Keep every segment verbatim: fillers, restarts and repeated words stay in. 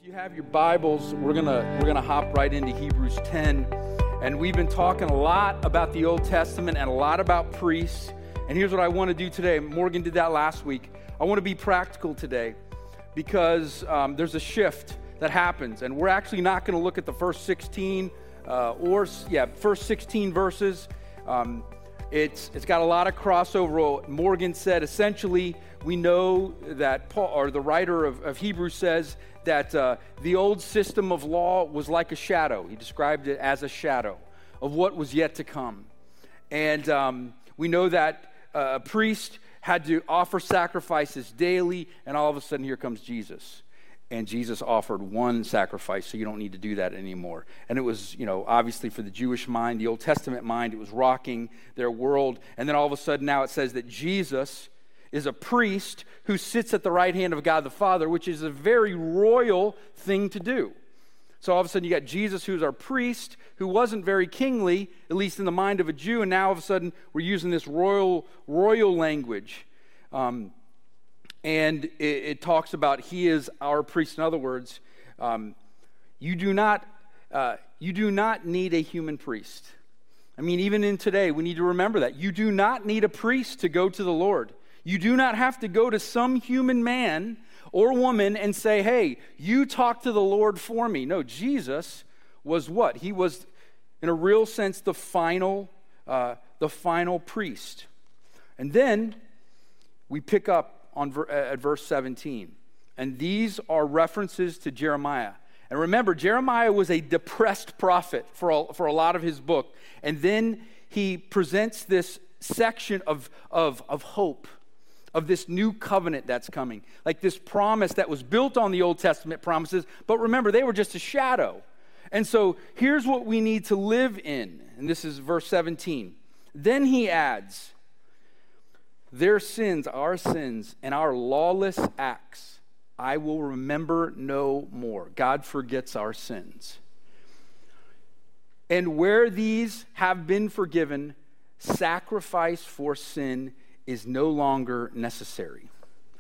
you have your Bibles, we're gonna we're gonna hop right into Hebrews ten, and we've been talking a lot about the Old Testament and a lot about priests. And here's what I want to do today. Morgan did that last week. I want to be practical today because um, there's a shift that happens, and we're actually not going to look at the first sixteen uh, or yeah first sixteen verses. Um, it's it's got a lot of crossover. Morgan said essentially we know that Paul, or the writer of, of Hebrews, says that uh, the old system of law was like a shadow. He described it as a shadow of what was yet to come. And um, we know that uh, a priest had to offer sacrifices daily, and all of a sudden here comes Jesus. And Jesus offered one sacrifice, so you don't need to do that anymore. And it was, you know, obviously for the Jewish mind, the Old Testament mind, it was rocking their world. And then all of a sudden now it says that Jesus is a priest who sits at the right hand of God the Father, which is a very royal thing to do. So all of a sudden you got Jesus, who's our priest, who wasn't very kingly, at least in the mind of a Jew, and now all of a sudden we're using this royal royal language. Um, and it, it talks about he is our priest. In other words, um, you do not uh, you do not need a human priest. I mean, even in today, we need to remember that. You do not need a priest to go to the Lord. You do not have to go to some human man or woman and say, hey, you talk to the Lord for me. No, Jesus was what? He was, in a real sense, the final, uh, the final priest. And then we pick up on ver- at verse seventeen. And these are references to Jeremiah. And remember, Jeremiah was a depressed prophet for a, for a lot of his book. And then he presents this section of, of, of hope, of this new covenant that's coming. Like this promise that was built on the Old Testament promises. But remember, they were just a shadow. And so here's what we need to live in. And this is verse seventeen. Then he adds, their sins, our sins, and our lawless acts, I will remember no more. God forgets our sins. And where these have been forgiven, sacrifice for sin is no longer necessary.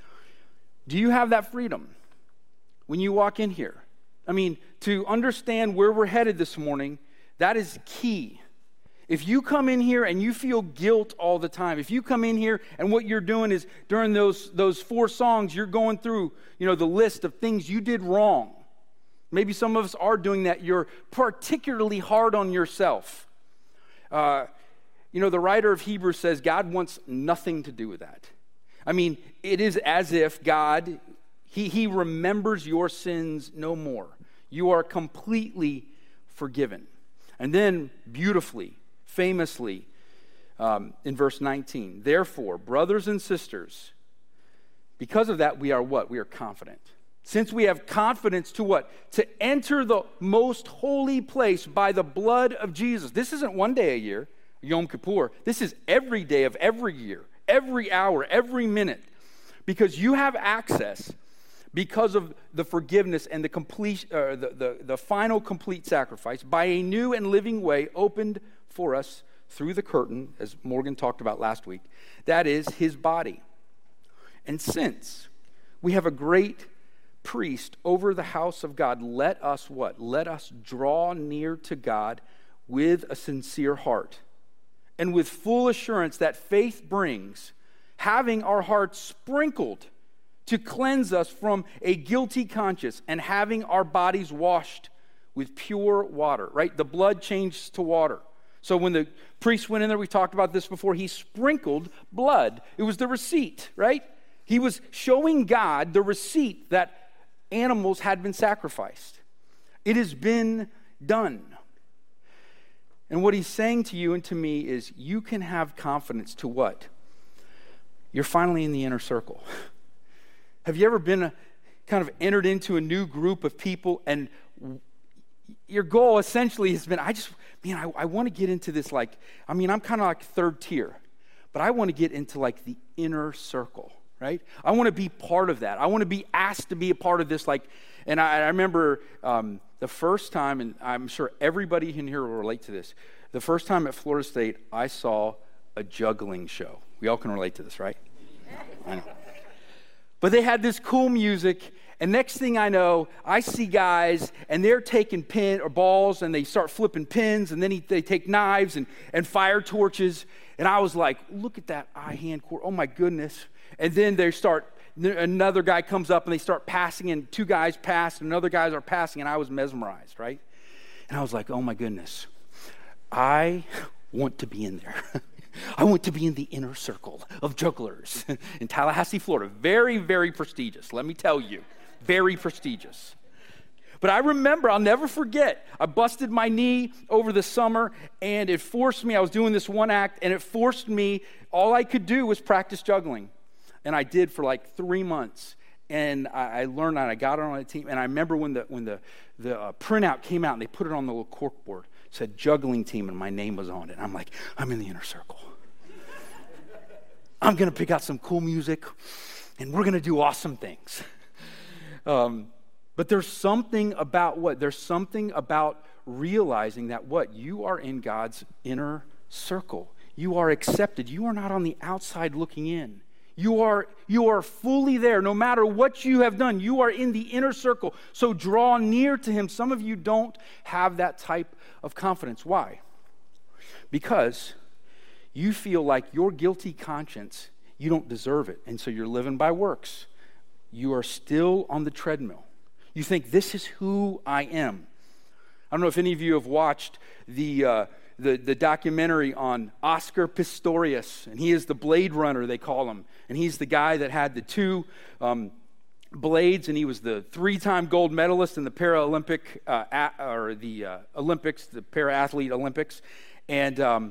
Do you have that freedom when you walk in here? I mean, to understand where we're headed this morning, that is key. If you come in here and you feel guilt all the time, if you come in here and what you're doing is during those, those four songs, you're going through, you know, the list of things you did wrong. Maybe some of us are doing that. You're particularly hard on yourself. Uh, You know, the writer of Hebrews says God wants nothing to do with that. I mean, it is as if God, he, he remembers your sins no more. You are completely forgiven. And then, beautifully, famously, um, in verse nineteen, therefore, brothers and sisters, because of that, we are what? We are confident. Since we have confidence to what? To enter the most holy place by the blood of Jesus. This isn't one day a year. Yom Kippur. This is every day of every year, every hour, every minute, because you have access because of the forgiveness and the complete, uh, the, the, the final complete sacrifice by a new and living way opened for us through the curtain, as Morgan talked about last week. That is his body. And since we have a great priest over the house of God, let us what? Let us draw near to God with a sincere heart, and with full assurance that faith brings, having our hearts sprinkled to cleanse us from a guilty conscience, and having our bodies washed with pure water, right? The blood changed to water. So when the priest went in there, we talked about this before, he sprinkled blood. It was the receipt, right? He was showing God the receipt that animals had been sacrificed. It has been done. And what he's saying to you and to me is you can have confidence to what? You're finally in the inner circle. Have you ever been a, kind of entered into a new group of people and your goal essentially has been, I just, man, I, I want to get into this like, I mean, I'm kind of like third tier, but I want to get into like the inner circle, right? I want to be part of that. I want to be asked to be a part of this like, and I, I remember um, the first time, and I'm sure everybody in here will relate to this, the first time at Florida State, I saw a juggling show. We all can relate to this, right? I know. But they had this cool music, And next thing I know, I see guys, and they're taking pin or balls, and they start flipping pins, and then he, they take knives and, and fire torches. And I was like, look at that eye-hand core. Oh, my goodness. And then they start, another guy comes up, and they start passing, and two guys pass, and another guys are passing, and I was mesmerized, right? And I was like, oh, my goodness. I want to be in there. I want to be in the inner circle of jugglers in Tallahassee, Florida. Very, very prestigious, let me tell you. Very prestigious. But I remember, I'll never forget, I busted my knee over the summer, and it forced me, I was doing this one act, and it forced me, all I could do was practice juggling. And I did for like three months. And I, I learned that, I got on a team, and I remember when the when the, the uh, printout came out, and they put it on the little corkboard, it said juggling team, and my name was on it. And I'm like, I'm in the inner circle. I'm going to pick out some cool music, and we're going to do awesome things. Um, but there's something about what? There's something about realizing that what? You are in God's inner circle. You are accepted. You are not on the outside looking in. You are, you are fully there. No matter what you have done, you are in the inner circle. So draw near to him. Some of you don't have that type of confidence. Why? Because you feel like your guilty conscience, you don't deserve it. And so you're living by works. You are still on the treadmill. You think, this is who I am. I don't know if any of you have watched the, uh, the, the documentary on Oscar Pistorius. And he is the Blade Runner, they call him. And he's the guy that had the two um, blades, and he was the three-time gold medalist in the Paralympic, uh, a, or the uh, Olympics, the para-athlete Olympics. And... Um,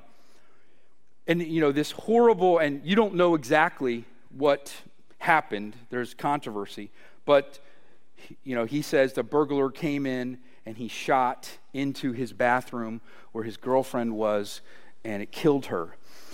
And, you know, this horrible, and you don't know exactly what happened. There's controversy. But, you know, he says the burglar came in and he shot into his bathroom where his girlfriend was, and it killed her.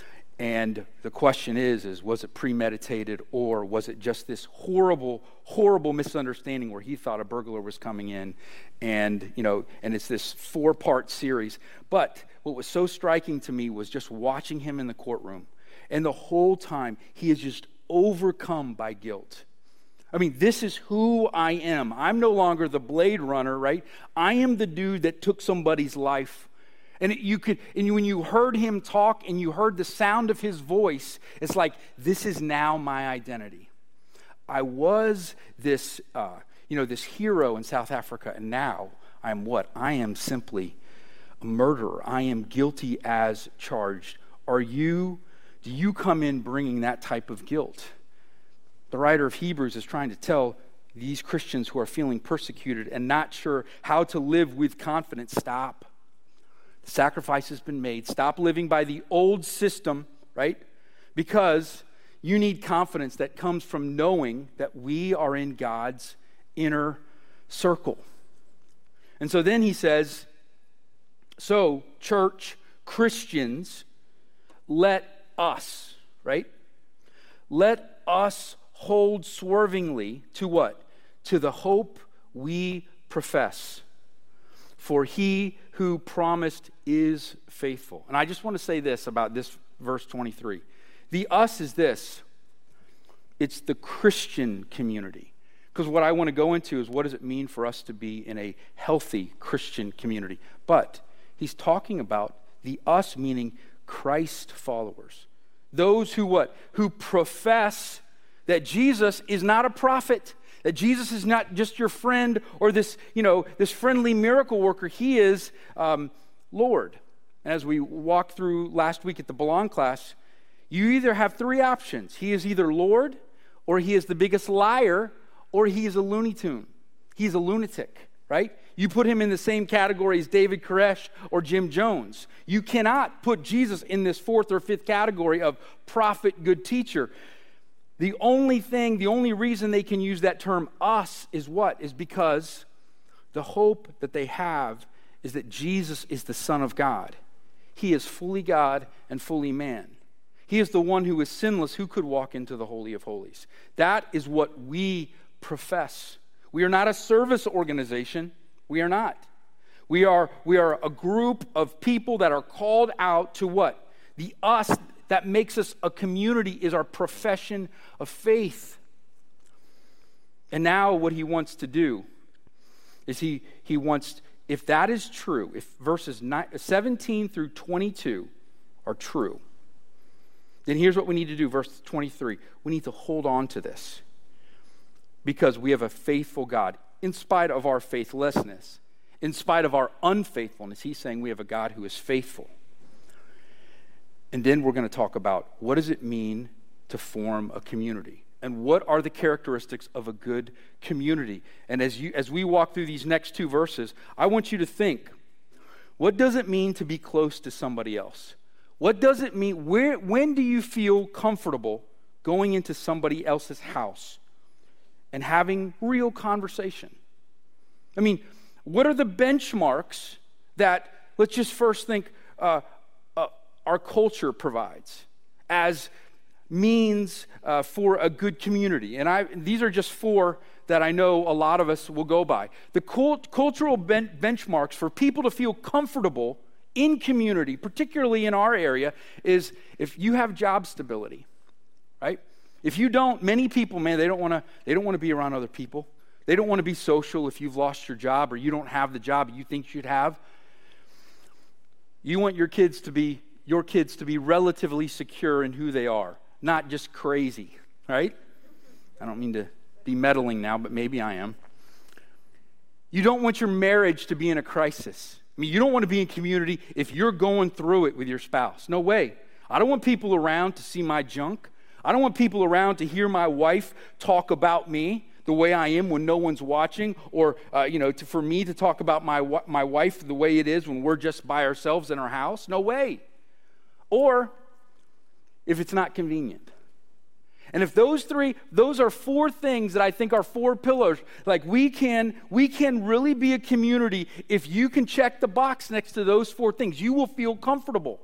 And the question is, is was it premeditated, or was it just this horrible, horrible misunderstanding where he thought a burglar was coming in? And, you know, and it's this four-part series. But what was so striking to me was just watching him in the courtroom. And the whole time, he is just overcome by guilt. I mean, this is who I am. I'm no longer the Blade Runner, right? I am the dude that took somebody's life. And it, you could, and when you heard him talk and you heard the sound of his voice, it's like, this is now my identity. I was this, uh, you know, this hero in South Africa, and now I'm what? I am simply a murderer. I am guilty as charged. Are you, do you come in bringing that type of guilt? The writer of Hebrews is trying to tell these Christians who are feeling persecuted and not sure how to live with confidence, stop. The sacrifice has been made. Stop living by the old system, right? Because you need confidence that comes from knowing that we are in God's inner circle. And so then he says, so church, Christians, let us, right? Let us hold swervingly to what? To the hope we profess. For he who promised is faithful. And I just want to say this about this verse twenty-three. The us is this. It's the Christian community. Because what I want to go into is, what does it mean for us to be in a healthy Christian community? But he's talking about the us, meaning Christ followers. Those who what? Who profess that Jesus is not a prophet. That Jesus is not just your friend or this, you know, this friendly miracle worker. He is um, Lord. And as we walked through last week at the Belong class, you either have three options. He is either Lord, or he is the biggest liar, or he is a Looney Tune. He's a lunatic, right? You put him in the same category as David Koresh or Jim Jones. You cannot put Jesus in this fourth or fifth category of prophet, good teacher. The only thing, the only reason they can use that term us is what? Is because the hope that they have is that Jesus is the Son of God. He is fully God and fully man. He is the one who is sinless, who could walk into the Holy of Holies. That is what we profess. We are not a service organization. We are not. We are, we are a group of people that are called out to what? The us that makes us a community is our profession of faith. And now what he wants to do is he, he wants, if that is true, if verses seventeen through twenty-two are true, then here's what we need to do, verse twenty-three. We need to hold on to this because we have a faithful God. In spite of our faithlessness, in spite of our unfaithfulness, he's saying we have a God who is faithful. And then we're going to talk about what does it mean to form a community? And what are the characteristics of a good community? And as you as we walk through these next two verses, I want you to think, what does it mean to be close to somebody else? What does it mean? Where, when do you feel comfortable going into somebody else's house and having real conversation? I mean, what are the benchmarks that, let's just first think, uh, uh, our culture provides as means uh, for a good community? And I these are just four that I know a lot of us will go by. The cult, cultural ben- benchmarks for people to feel comfortable in community, particularly in our area, is if you have job stability, right? If you don't, many people, man, they don't want to they don't want to be around other people. They don't want to be social if you've lost your job or you don't have the job you think you should have. You want your kids to be your kids to be relatively secure in who they are, not just crazy, right? I don't mean to be meddling now, but maybe I am. You don't want your marriage to be in a crisis. I mean, you don't want to be in community if you're going through it with your spouse. No way. I don't want people around to see my junk. I don't want people around to hear my wife talk about me the way I am when no one's watching, or uh, you know, to, for me to talk about my my wife the way it is when we're just by ourselves in our house. No way. Or if it's not convenient. And if those three, those are four things that I think are four pillars. Like we can, we can really be a community if you can check the box next to those four things. You will feel comfortable.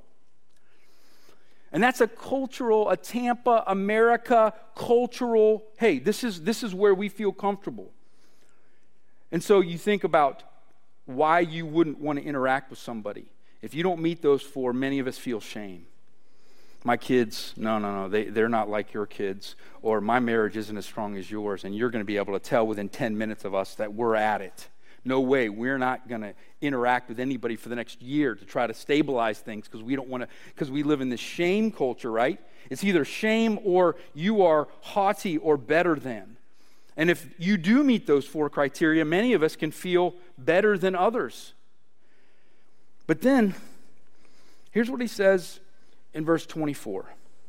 And that's a cultural, a Tampa, America cultural, hey, this is this is where we feel comfortable. And so you think about why you wouldn't want to interact with somebody. If you don't meet those four, many of us feel shame. My kids, no, no, no, they, they're not like your kids. Or my marriage isn't as strong as yours, and you're going to be able to tell within ten minutes of us that we're at it. No way, we're not going to interact with anybody for the next year to try to stabilize things because we don't want to, because we live in this shame culture, right? It's either shame or you are haughty or better than. And if you do meet those four criteria, many of us can feel better than others. But then, here's what he says in verse twenty-four.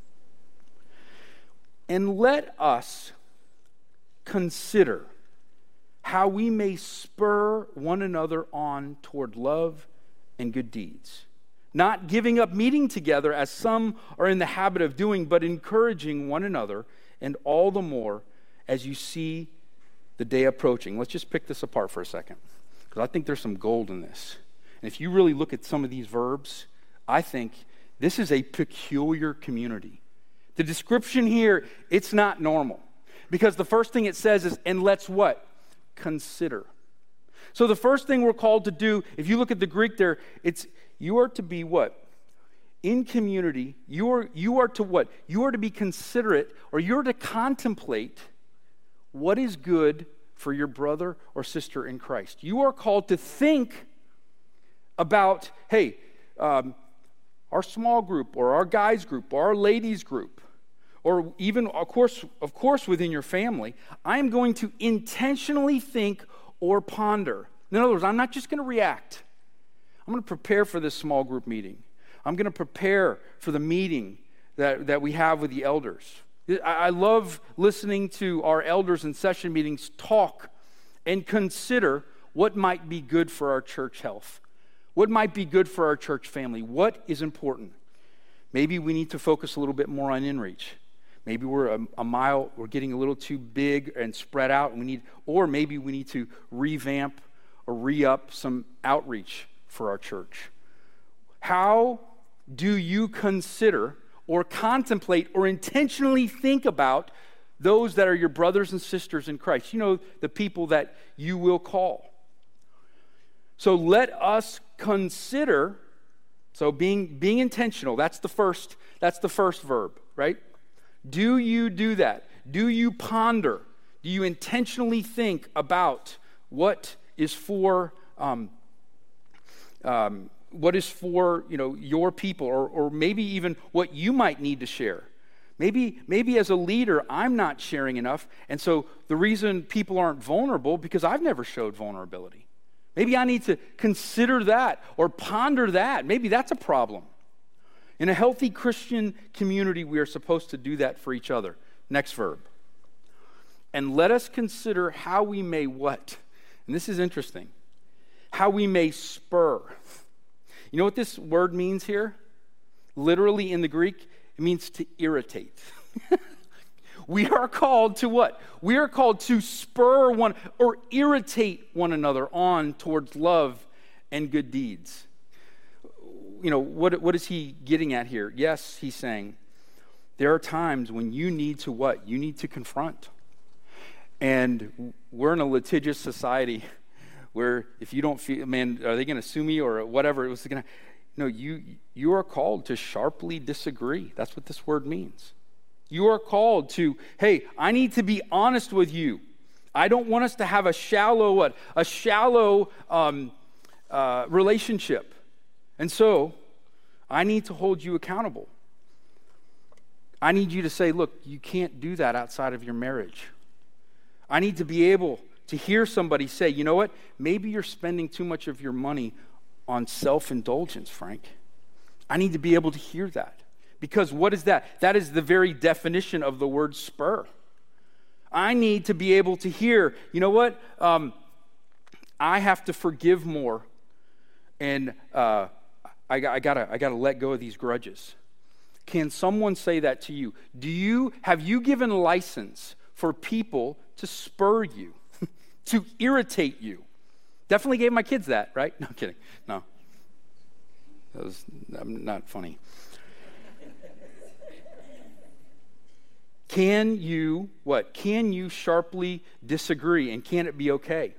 And let us consider how we may spur one another on toward love and good deeds, not giving up meeting together as some are in the habit of doing, but encouraging one another, and all the more as you see the day approaching. Let's just pick this apart for a second, because I think there's some gold in this. And if you really look at some of these verbs, I think this is a peculiar community. The description here, it's not normal. Because the first thing it says is, and let's what? Consider. So the first thing we're called to do, if you look at the Greek there, it's you are to be what? In community, you are, you are to what? You are to be considerate, or you're to contemplate what is good for your brother or sister in Christ. You are called to think about, hey, um, our small group or our guys group or our ladies group, or even, of course, of course, within your family, I am going to intentionally think or ponder. In other words, I'm not just going to react. I'm going to prepare for this small group meeting. I'm going to prepare for the meeting that, that we have with the elders. I, I love listening to our elders in session meetings talk and consider what might be good for our church health. What might be good for our church family? What is important? Maybe we need to focus a little bit more on inReach. Maybe we're a, a mile, we're getting a little too big and spread out, and we need, or maybe we need to revamp or re-up some outreach for our church. How do you consider or contemplate or intentionally think about those that are your brothers and sisters in Christ? You know, the people that you will call. So let us consider, so being being intentional, that's the first, that's the first verb, right? Do you do that? Do you ponder? Do you intentionally think about what is for um, um, what is for you know your people, or or maybe even what you might need to share? Maybe maybe as a leader, I'm not sharing enough, and so the reason people aren't vulnerable because I've never showed vulnerability. Maybe I need to consider that or ponder that. Maybe that's a problem. In a healthy Christian community, we are supposed to do that for each other. Next verb. And let us consider how we may what? And this is interesting. How we may spur. You know what this word means here? Literally in the Greek, it means to irritate. We are called to what? We are called to spur one or irritate one another on towards love and good deeds. You know, what, what is he getting at here? Yes, he's saying, there are times when you need to what? You need to confront. And we're in a litigious society where if you don't feel, man, are they going to sue me or whatever? It was going to, no, you, you are called to sharply disagree. That's what this word means. You are called to, hey, I need to be honest with you. I don't want us to have a shallow, what? A shallow um, uh, relationship. And so, I need to hold you accountable. I need you to say, look, you can't do that outside of your marriage. I need to be able to hear somebody say, you know what? Maybe you're spending too much of your money on self-indulgence, Frank. I need to be able to hear that. Because what is that? That is the very definition of the word spur. I need to be able to hear, you know what? Um, I have to forgive more. And uh, I, I gotta, I gotta let go of these grudges. Can someone say that to you? Do you, have you given license for people to spur you, to irritate you? Definitely gave my kids that, right? No, I'm kidding. No. That was not funny. Can you, what? Can you sharply disagree, and can it be okay?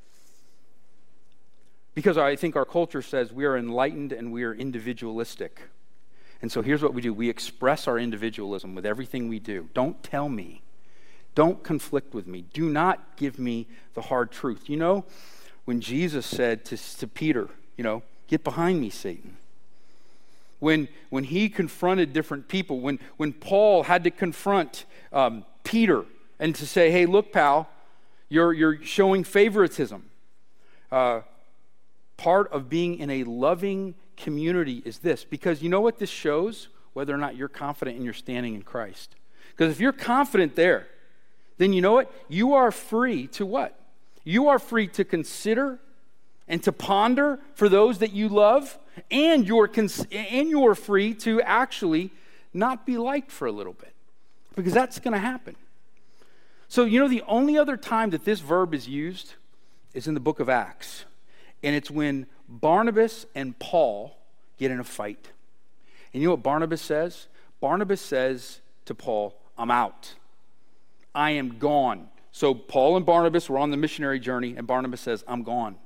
Because I think our culture says we are enlightened and we are individualistic. And so here's what we do. We express our individualism with everything we do. Don't tell me. Don't conflict with me. Do not give me the hard truth. You know, when Jesus said to, to Peter, you know, get behind me, Satan. When, when he confronted different people, when, when Paul had to confront um, Peter and to say, hey, look, pal, you're, you're showing favoritism. Uh, part of being in a loving community is this. Because you know what this shows? Whether or not you're confident in your standing in Christ. Because if you're confident there, then you know what? You are free to what? You are free to consider and to ponder for those that you love, and you're cons- and you're free to actually not be liked for a little bit, because that's going to happen. So you know the only other time that this verb is used is in the book of Acts, and it's when Barnabas and Paul get in a fight. And you know what Barnabas says? Barnabas says to Paul, I'm out. I am gone. So Paul and Barnabas were on the missionary journey, and Barnabas says, I'm gone.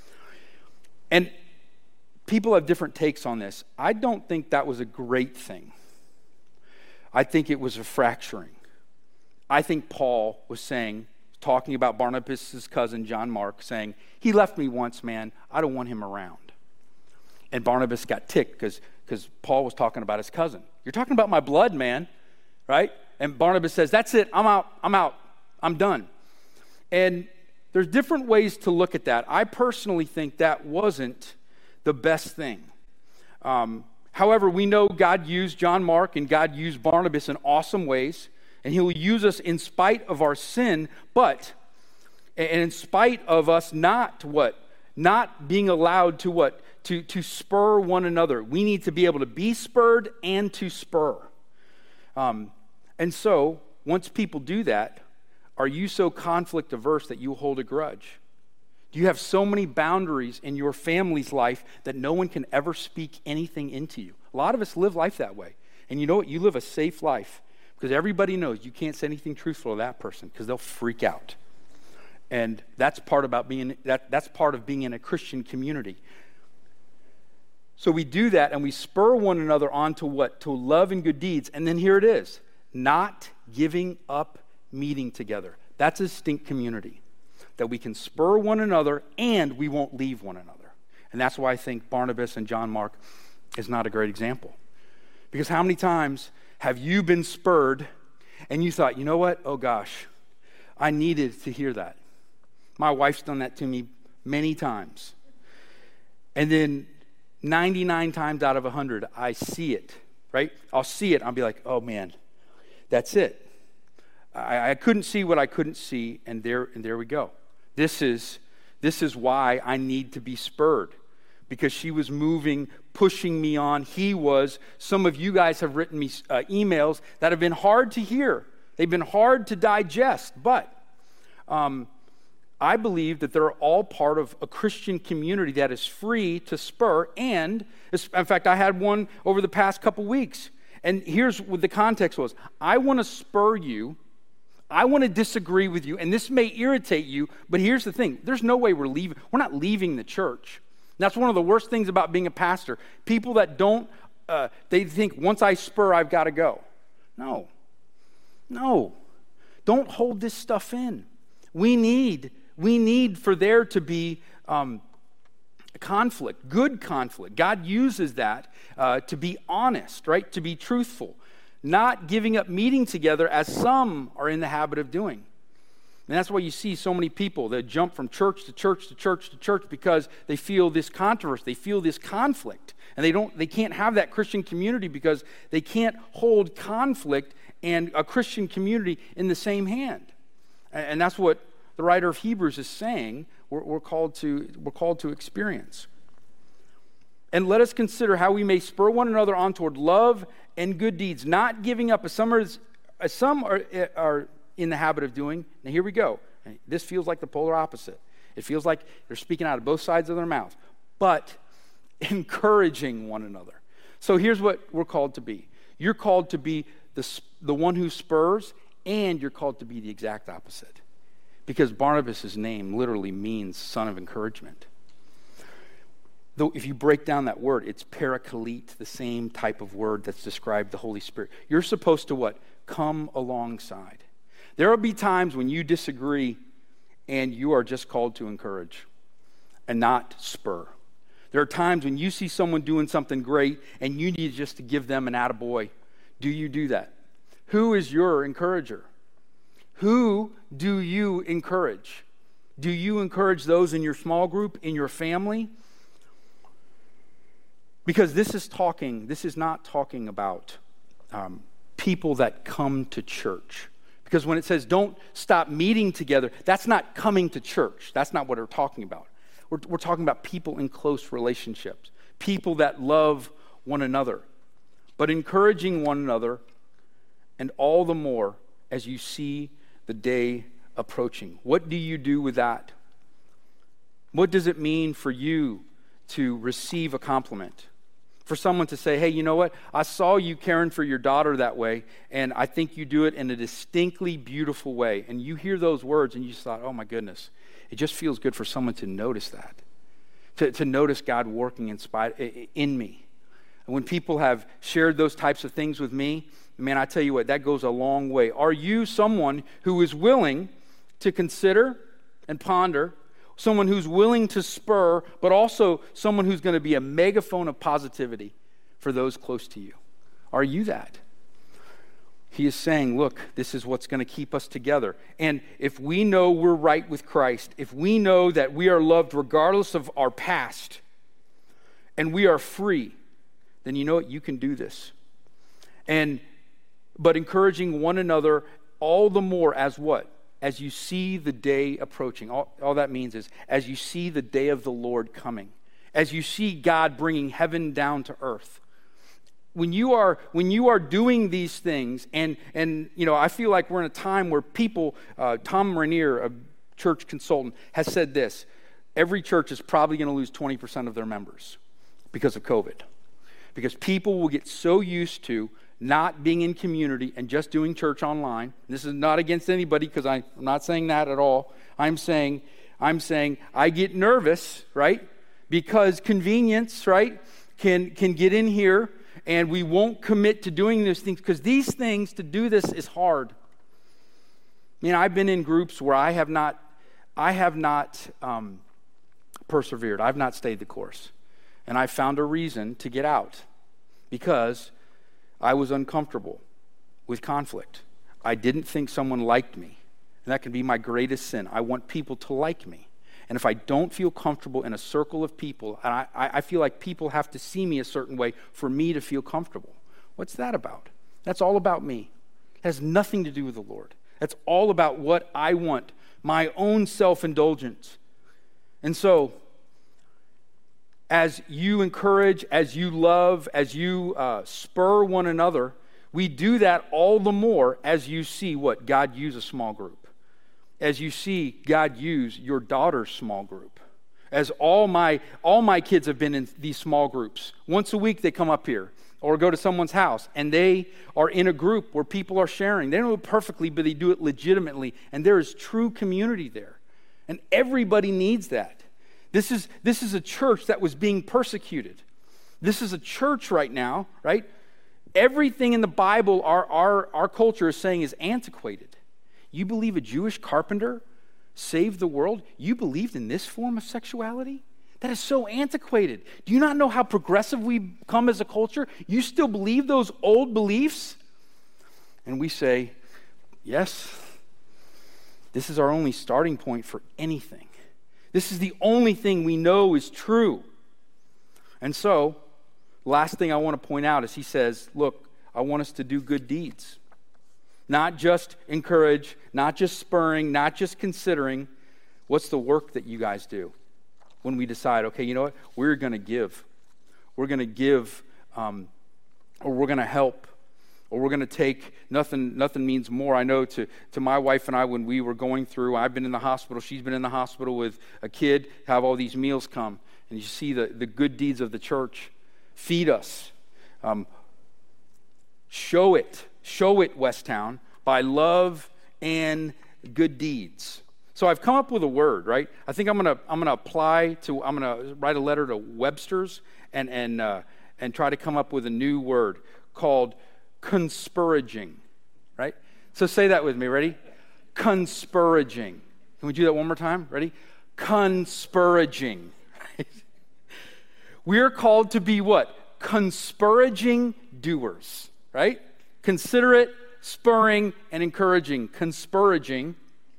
And people have different takes on this. I don't think that was a great thing. I think it was a fracturing. I think Paul was saying, talking about Barnabas' cousin, John Mark, saying, he left me once, man. I don't want him around. And Barnabas got ticked because because Paul was talking about his cousin. You're talking about my blood, man, right? And Barnabas says, that's it. I'm out. I'm out. I'm done. And there's different ways to look at that. I personally think that wasn't the best thing. Um, however, we know God used John Mark and God used Barnabas in awesome ways, and he will use us in spite of our sin, but, and in spite of us not what? Not being allowed to what? To, to spur one another. We need to be able to be spurred and to spur. Um, and so, once people do that, are you so conflict averse that you hold a grudge? Do you have so many boundaries in your family's life that no one can ever speak anything into you? A lot of us live life that way. And you know what? You live a safe life because everybody knows you can't say anything truthful to that person because they'll freak out. And that's part about being that that's part of being in a Christian community. So we do that and we spur one another on to what? To love and good deeds. And then here it is. Not giving up meeting together. That's a distinct community, that we can spur one another and we won't leave one another. And that's why I think Barnabas and John Mark is not a great example. Because how many times have you been spurred and you thought, you know what? Oh gosh, I needed to hear that. My wife's done that to me many times. And then ninety-nine times out of one hundred, I see it, right? I'll see it. I'll be like, oh man, that's it. I, I couldn't see what I couldn't see, and there and there we go. This is, this is why I need to be spurred, because she was moving, pushing me on. He was. Some of you guys have written me uh, emails that have been hard to hear. They've been hard to digest, but um, I believe that they're all part of a Christian community that is free to spur. And, in fact, I had one over the past couple weeks. And here's what the context was. I want to spur you. I want to disagree with you. And this may irritate you, but here's the thing. There's no way we're leaving. We're not leaving the church. That's one of the worst things about being a pastor. People that don't, uh, they think once I spur, I've got to go. No. No. Don't hold this stuff in. We need We need for there to be um, conflict, good conflict. God uses that uh, to be honest, right? To be truthful. Not giving up meeting together as some are in the habit of doing. And that's why you see so many people that jump from church to church to church to church because they feel this controversy, they feel this conflict. And they don't, they can't have that Christian community because they can't hold conflict and a Christian community in the same hand. And that's what the writer of Hebrews is saying we're, we're, called to, we're called to experience. And let us consider how we may spur one another on toward love and good deeds, not giving up as some are, as some are, are in the habit of doing. Now here we go. This feels like the polar opposite. It feels like they're speaking out of both sides of their mouth, but encouraging one another. So here's what we're called to be. You're called to be the, the one who spurs, and you're called to be the exact opposite. Because Barnabas' name literally means son of encouragement. Though if you break down that word, it's parakalete, the same type of word that's described the Holy Spirit. You're supposed to what? Come alongside. There will be times when you disagree and you are just called to encourage and not spur. There are times when you see someone doing something great and you need just to give them an attaboy. Do you do that? Who is your encourager? Who do you encourage? Do you encourage those in your small group, in your family? Because this is talking, this is not talking about um, people that come to church. Because when it says don't stop meeting together, that's not coming to church. That's not what we're talking about. We're, we're talking about people in close relationships, people that love one another, but encouraging one another, and all the more as you see the day approaching. What do you do with that? What does it mean for you to receive a compliment? For someone to say, hey, you know what? I saw you caring for your daughter that way, and I think you do it in a distinctly beautiful way. And you hear those words, and you just thought, oh my goodness, it just feels good for someone to notice that, to, to notice God working in, spite, in me. And when people have shared those types of things with me, man, I tell you what, that goes a long way. Are you someone who is willing to consider and ponder, someone who's willing to spur, but also someone who's going to be a megaphone of positivity for those close to you? Are you that? He is saying, look, this is what's going to keep us together. And if we know we're right with Christ, if we know that we are loved regardless of our past, and we are free, then you know what? You can do this. And but encouraging one another all the more as what? As you see the day approaching. All, all that means is as you see the day of the Lord coming. As you see God bringing heaven down to earth. When you are when you are doing these things, and and you know, I feel like we're in a time where people, uh, Tom Rainier, a church consultant, has said this: every church is probably going to lose twenty percent of their members because of COVID. Because people will get so used to not being in community and just doing church online. This is not against anybody, because I'm not saying that at all. I'm saying, I'm saying I get nervous, right? Because convenience, right, can can get in here, and we won't commit to doing these things, because these things, to do this is hard. mean, I've been in groups where I have not, I have not um, persevered. I've not stayed the course. And I found a reason to get out because I was uncomfortable with conflict. I didn't think someone liked me. And that can be my greatest sin. I want people to like me. And if I don't feel comfortable in a circle of people, and I, I feel like people have to see me a certain way for me to feel comfortable. What's that about? That's all about me. It has nothing to do with the Lord. That's all about what I want, my own self-indulgence. And so, as you encourage, as you love, as you uh, spur one another, we do that all the more as you see what? God use a small group. As you see God use your daughter's small group. As all my all my kids have been in these small groups. Once a week they come up here or go to someone's house and they are in a group where people are sharing. They don't do it perfectly, but they do it legitimately. And there is true community there. And everybody needs that. This is this is a church that was being persecuted. This is a church right now, right? Everything in the Bible our our, our culture is saying is antiquated. You believe a Jewish carpenter saved the world? You believed in this form of sexuality? That is so antiquated. Do you not know how progressive we've come as a culture? You still believe those old beliefs? And we say, yes, this is our only starting point for anything. This is the only thing we know is true. And so, last thing I want to point out is he says, look, I want us to do good deeds. Not just encourage, not just spurring, not just considering. What's the work that you guys do when we decide, okay, you know what? We're going to give. We're going to give, um, or we're going to help, or we're going to take. Nothing Nothing means more. I know to, to my wife and I, when we were going through, I've been in the hospital, she's been in the hospital with a kid, have all these meals come. And you see the, the good deeds of the church. Feed us. Um, show it. Show it, Westtown, by love and good deeds. So I've come up with a word, right? I think I'm gonna I'm gonna apply to I'm gonna write a letter to Webster's and and uh, and try to come up with a new word called conspuraging, right? So say that with me. Ready? Conspuraging. Can we do that one more time? Ready? Conspuraging. We are called to be what? Conspuraging doers, right? Considerate, spurring, and encouraging. Conspuraging,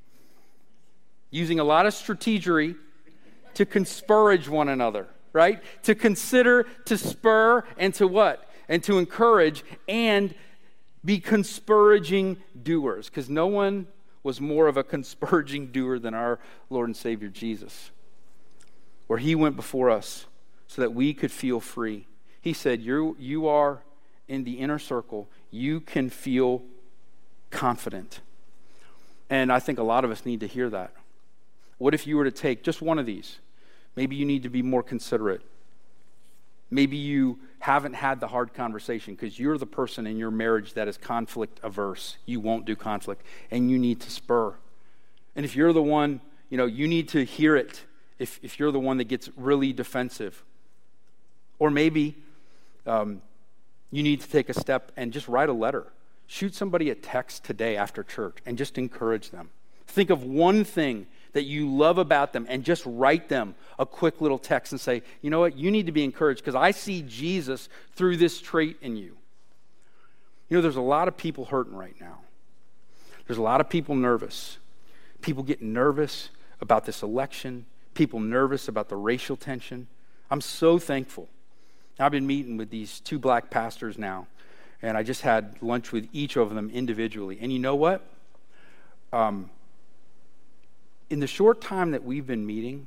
using a lot of strategery to conspurage one another, right? To consider, to spur, and to what? And to encourage, and be conspuraging doers. Because no one was more of a conspuraging doer than our Lord and Savior Jesus. Where he went before us so that we could feel free. He said, you you are in the inner circle. You can feel confident. And I think a lot of us need to hear that. What if you were to take just one of these? Maybe you need to be more considerate. Maybe you haven't had the hard conversation because you're the person in your marriage that is conflict averse. You won't do conflict, and you need to spur. And if you're the one, you know, you need to hear it if, if you're the one that gets really defensive. Or maybe um, you need to take a step and just write a letter. Shoot somebody a text today after church and just encourage them. Think of one thing that you love about them and just write them a quick little text and say, you know what, you need to be encouraged because I see Jesus through this trait in you. You know, there's a lot of people hurting right now. There's a lot of people nervous. People getting nervous about this election. People nervous about the racial tension. I'm so thankful. I've been meeting with these two black pastors now, and I just had lunch with each of them individually. And you know what? Um, in the short time that we've been meeting,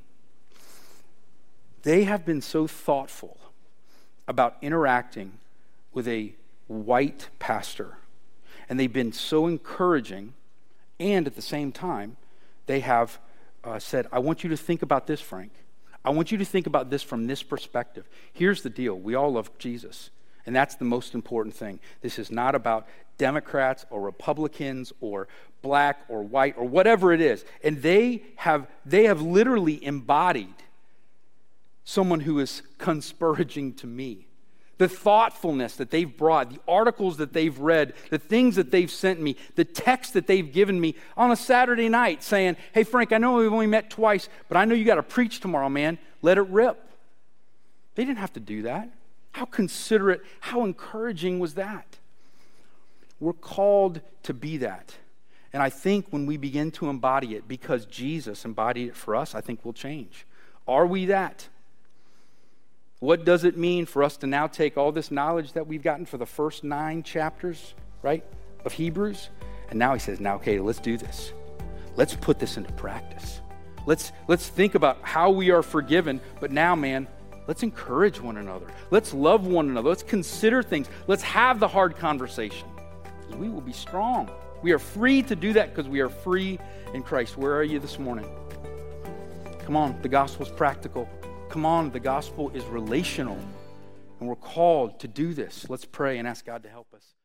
they have been so thoughtful about interacting with a white pastor. And they've been so encouraging, and at the same time, they have uh, said, I want you to think about this, Frank. I want you to think about this from this perspective. Here's the deal. We all love Jesus, and that's the most important thing. This is not about Democrats or Republicans or black or white or whatever it is. And they have they have literally embodied someone who is conspuraging to me. the thoughtfulness that they've brought, the articles that they've read, the things that they've sent me, the text that they've given me on a Saturday night saying, hey, Frank, I know we've only met twice, but I know you got to preach tomorrow, man. Let it rip. They didn't have to do that. How considerate, how encouraging was that? We're called to be that. And I think when we begin to embody it, because Jesus embodied it for us, I think we'll change. Are we that? What does it mean for us to now take all this knowledge that we've gotten for the first nine chapters, right, of Hebrews? And now he says, now, okay, let's do this. Let's put this into practice. Let's, let's think about how we are forgiven. But now, man, let's encourage one another. Let's love one another. Let's consider things. Let's have the hard conversation. Because we will be strong. We are free to do that because we are free in Christ. Where are you this morning? Come on, the gospel is practical. Come on, the gospel is relational. And we're called to do this. Let's pray and ask God to help us.